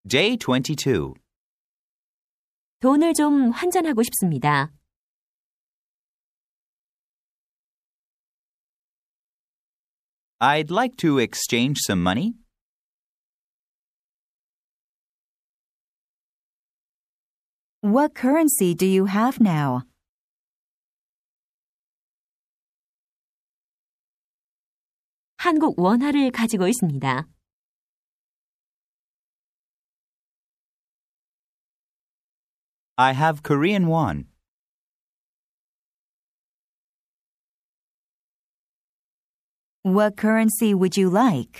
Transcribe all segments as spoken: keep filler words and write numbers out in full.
Day twenty-two. 돈을 좀 환전하고 싶습니다. I'd like to exchange some money. What currency do you have now? 한국 원화를 가지고 있습니다. I have Korean won. What currency would you like?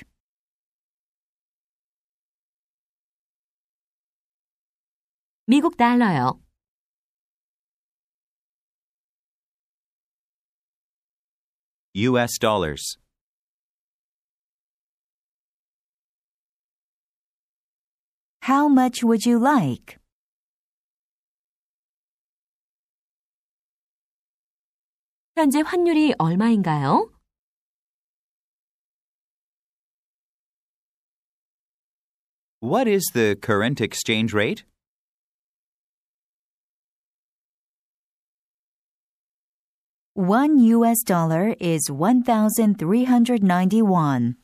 미국 달러요. U S dollars. How much would you like? 현재 환율이 얼마인가요? What is the current exchange rate? One U S dollar is one thousand three hundred ninety won.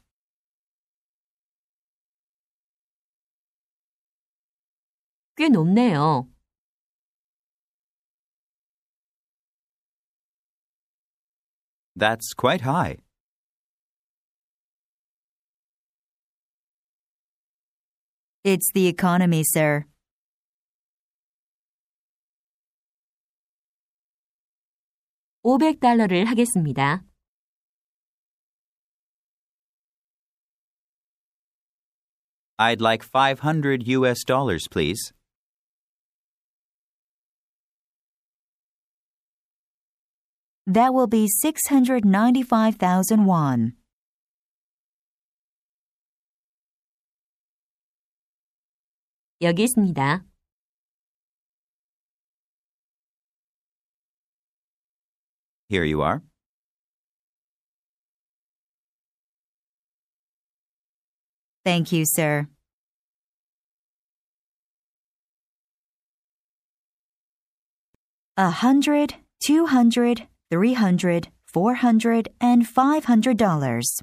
꽤 높네요. That's quite high. It's the economy, sir. 오백 달러를 하겠습니다. I'd like five hundred U S dollars, please. That will be six hundred ninety-five thousand won. 여기 있습니다. Here you are. Thank you, sir. A hundred, two hundred, three hundred, four hundred, and five hundred dollars.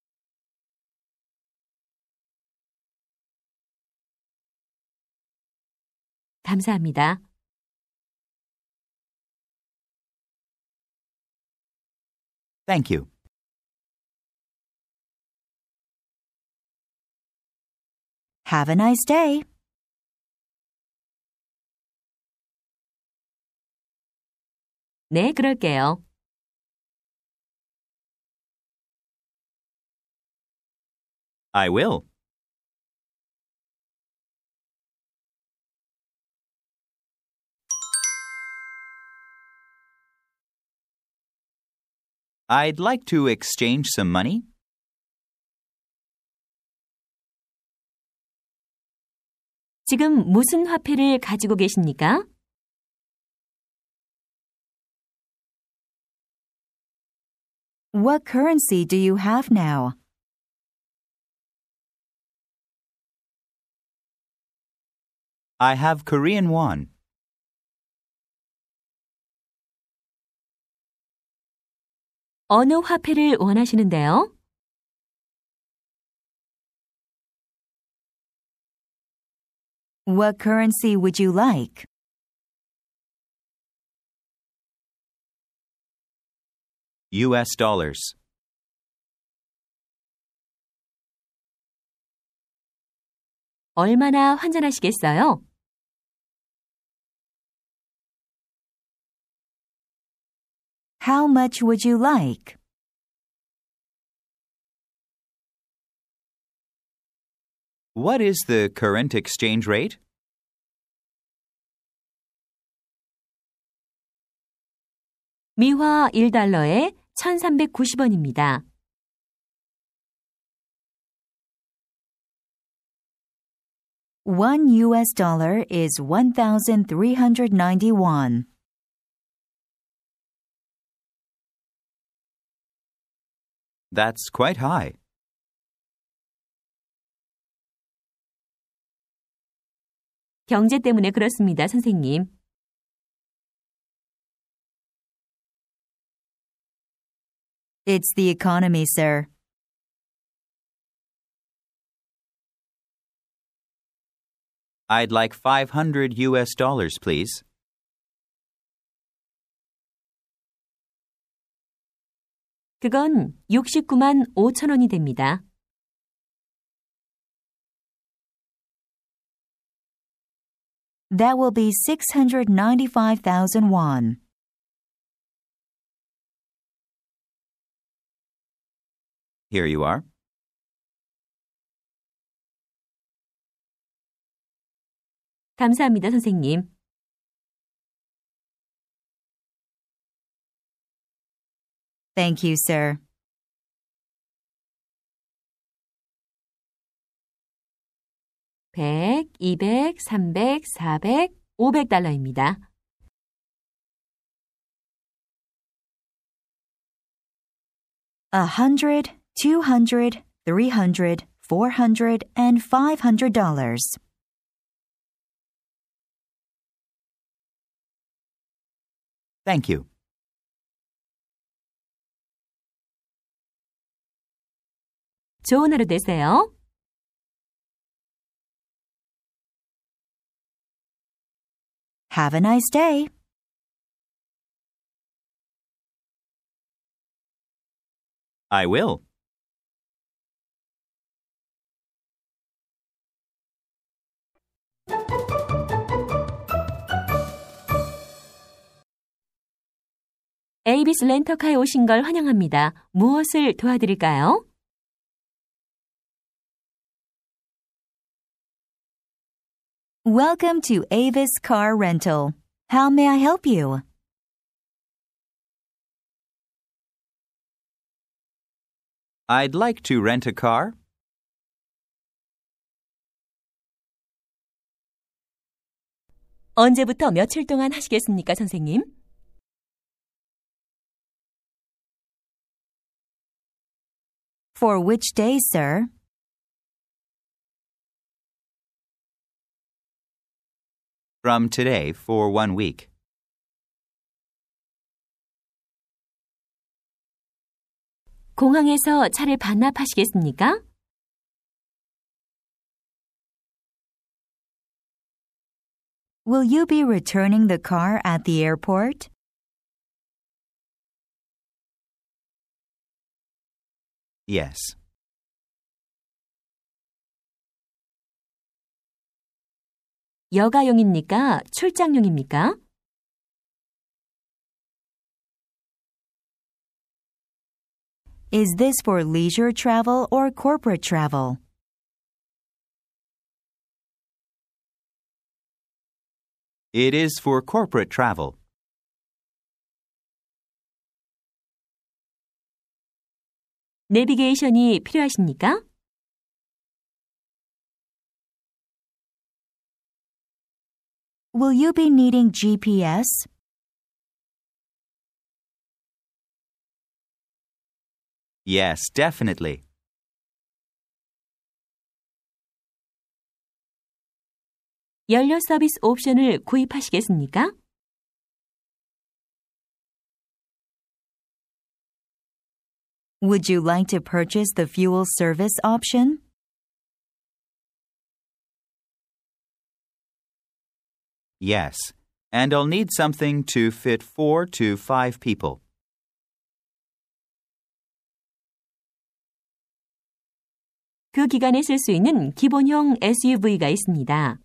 감사합니다. Thank you. Have a nice day. 네, 그럴게요. I will. I'd like to exchange some money. 지금 무슨 화폐를 가지고 계십니까? What currency do you have now? I have Korean won. 어느 화폐를 원하시는데요? What currency would you like? U S dollars. 얼마나 환전하시겠어요? How much would you like? What is the current exchange rate? 미화 일 달러에 천삼백구십 원입니다. One U S dollar is one thousand three hundred ninety won. That's quite high. 경제 때문에 그렇습니다, 선생님. It's the economy, sir. I'd like five hundred U S dollars, please. 그건 육십구만 오천 원이 됩니다. That will be six hundred ninety-five thousand won. Here you are. 감사합니다, 선생님. Thank you, sir. 백, 이백, 삼백, 사백, 오백 달러입니다. A hundred, two hundred, three hundred, four hundred, and five hundred dollars. Thank you. 좋은 하루 되세요. Have a nice day. I will. 에이비스 렌터카에 오신 걸 환영합니다. 무엇을 도와드릴까요? Welcome to Avis Car Rental. How may I help you? I'd like to rent a car. 언제부터 며칠 동안 하시겠습니까, 선생님? For which day, sir? From today for one week. 공항에서 차를 반납하시겠습니까? Will you be returning the car at the airport? Yes. 여가용입니까? 출장용입니까? Is this for leisure travel or corporate travel? It is for corporate travel. 내비게이션이 필요하십니까? Will you be needing G P S? Yes, definitely. 연료 서비스 옵션을 구입하시겠습니까? Would you like to purchase the fuel service option? Yes, and I'll need something to fit four to five people. 그 기간에 쓸 수 있는 기본형 에스유브이가 있습니다.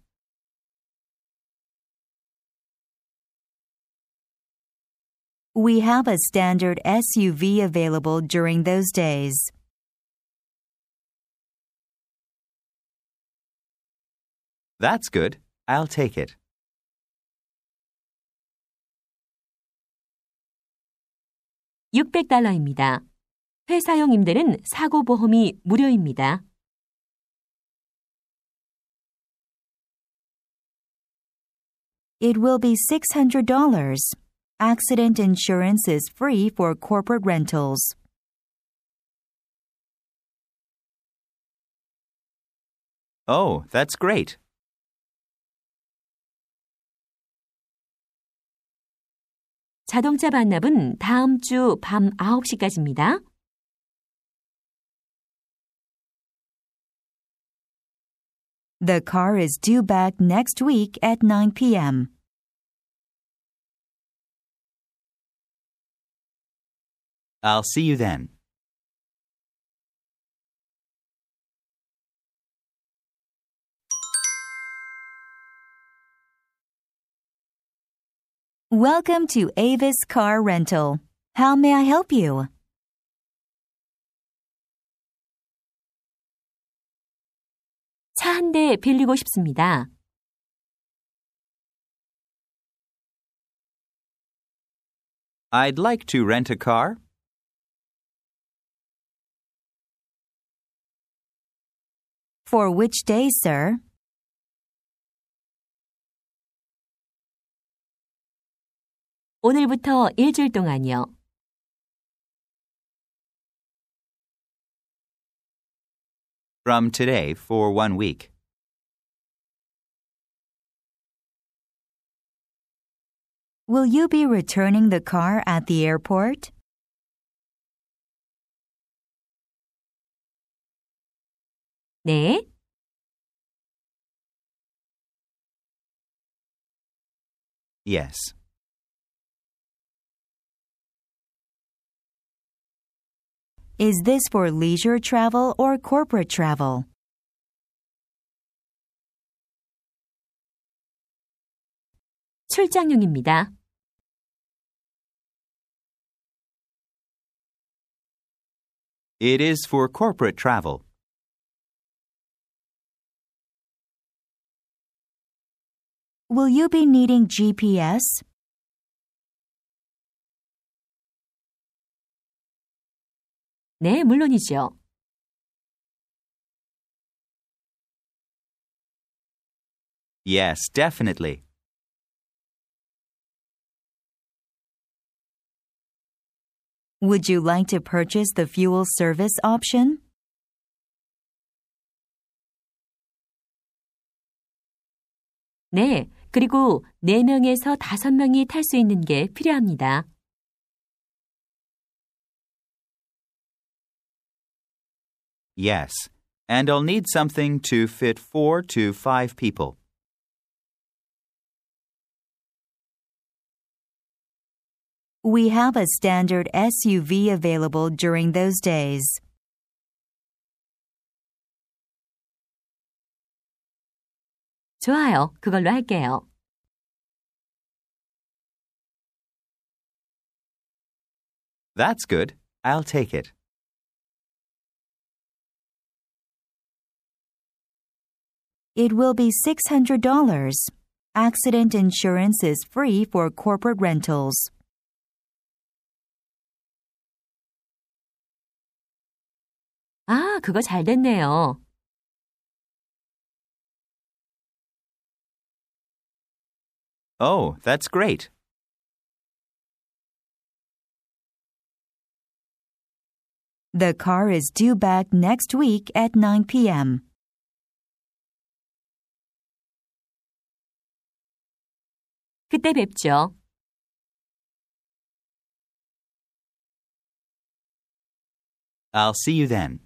We have a standard S U V available during those days. That's good. I'll take it. 육백 달러입니다. 회사용 임대는 사고 보험이 무료입니다. It will be six hundred dollars. Accident insurance is free for corporate rentals. Oh, that's great. 자동차 반납은 다음 주 밤 아홉 시까지입니다. The car is due back next week at nine p.m. I'll see you then. Welcome to Avis Car Rental. How may I help you? 차 한 대 빌리고 싶습니다. I'd like to rent a car. For which day, sir? 오늘부터 일주일 동안요. From today for one week. Will you be returning the car at the airport? 네. Yes. Is this for leisure travel or corporate travel? 출장용입니다. It is for corporate travel. Will you be needing G P S? 네, 물론이죠. Yes, definitely. Would you like to purchase the fuel service option? 네, 그리고 네 명에서 다섯 명이 탈 수 있는 게 필요합니다. Yes, and I'll need something to fit four to five people. We have a standard S U V available during those days. 좋아요. 그걸로 할게요. That's good. I'll take it. It will be six hundred dollars. Accident insurance is free for corporate rentals. 아, 그거 잘 됐네요. Oh, that's great. The car is due back next week at nine p.m. 그때 뵙죠. I'll see you then.